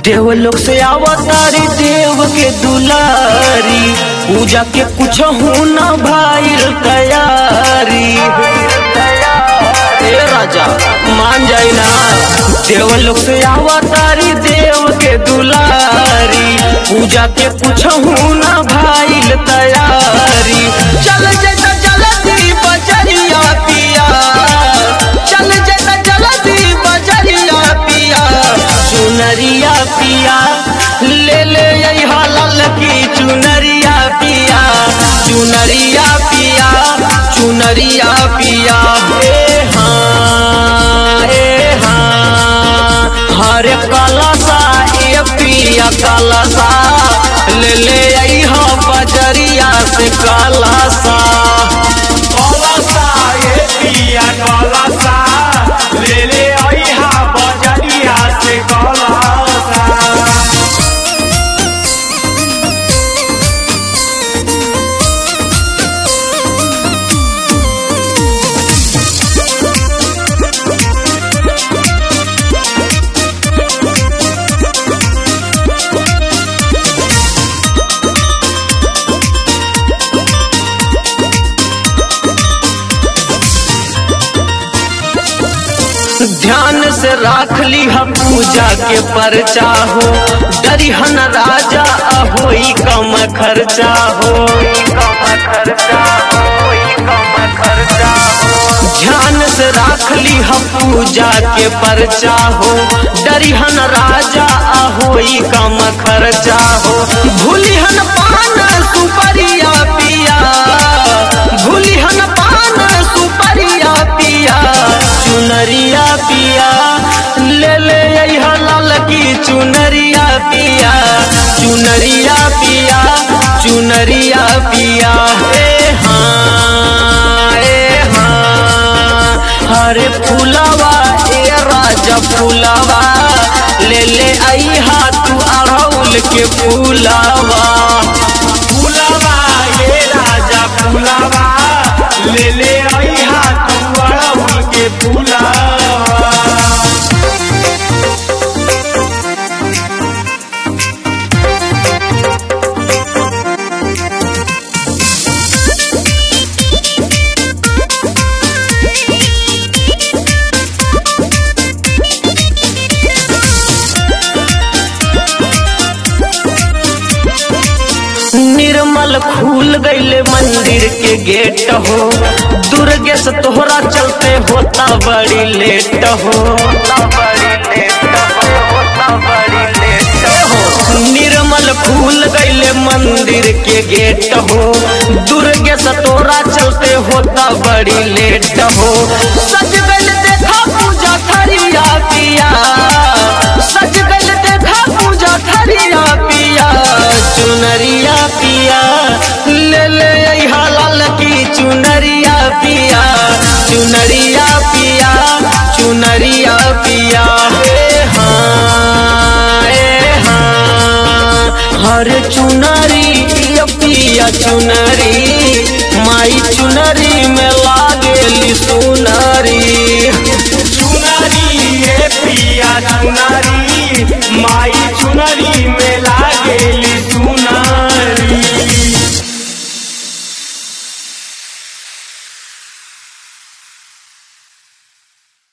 देव लोग से आवतारी देव के दुलारी, पूजा के कुछ होना भाई तैयारी। ए राजा मान जाई ना, देव लोग से आवतारी देव के दुलारी, पूजा के कुछ होना भाई तैयारी। चल जैसा जल्दी बजरिया पिया, चल जैसा जल्दी बजरिया पिया, चुनरिया पिया ले ले यहाँ लाल की चुनरिया पिया, चुनरिया पिया, चुनरिया पिया। हरे कलसा ये पिया कलसा ले ले यहाँ बजरिया से कलसा, कलसा ये पिया कलसा ले ले यहाँ बजरिया से कलसा। ध्यान से राख ली हम पूजा के परचा हो, डरिहन राजा होई कम खर्चा हो, ध्यान से राख ली हम पूजा के परचा हो, डरिहन राजा होई कम खर्चा हो। भूलिहन पान सुपरिया पिया, भूलिहन पान सुपरिया पिया, चुनरिया पिया ले ले यहाँ लाल की चुनरिया पिया, चुनरिया पिया, चुनरिया पिया। हरे फूलवा ए राजा फूलवा ले ले आई तू अड़हुल के फूलवा, फूलवा ये राजा फूलवा ले ले यहाँ तू अड़हुल के फूलवा। निर्मल खुल गईले मंदिर के गेट हो, दुर्गे से तोहरा चलते होता बड़ी लेट हो, निर्मल खुल गईले मंदिर के गेट हो, दुर्गे से तोहरा चलते होता बड़ी लेट हो। सज गईल देखा पूजा थरिया पिया, सज गईल देखा पूजा थरिया पिया, चुनरिया पिया ले ले यहाँ लाल की चुनरिया पिया, चुनरिया पिया, चुनरिया पिया। हरे चुनरी पिया चुनरी माई चुनरी में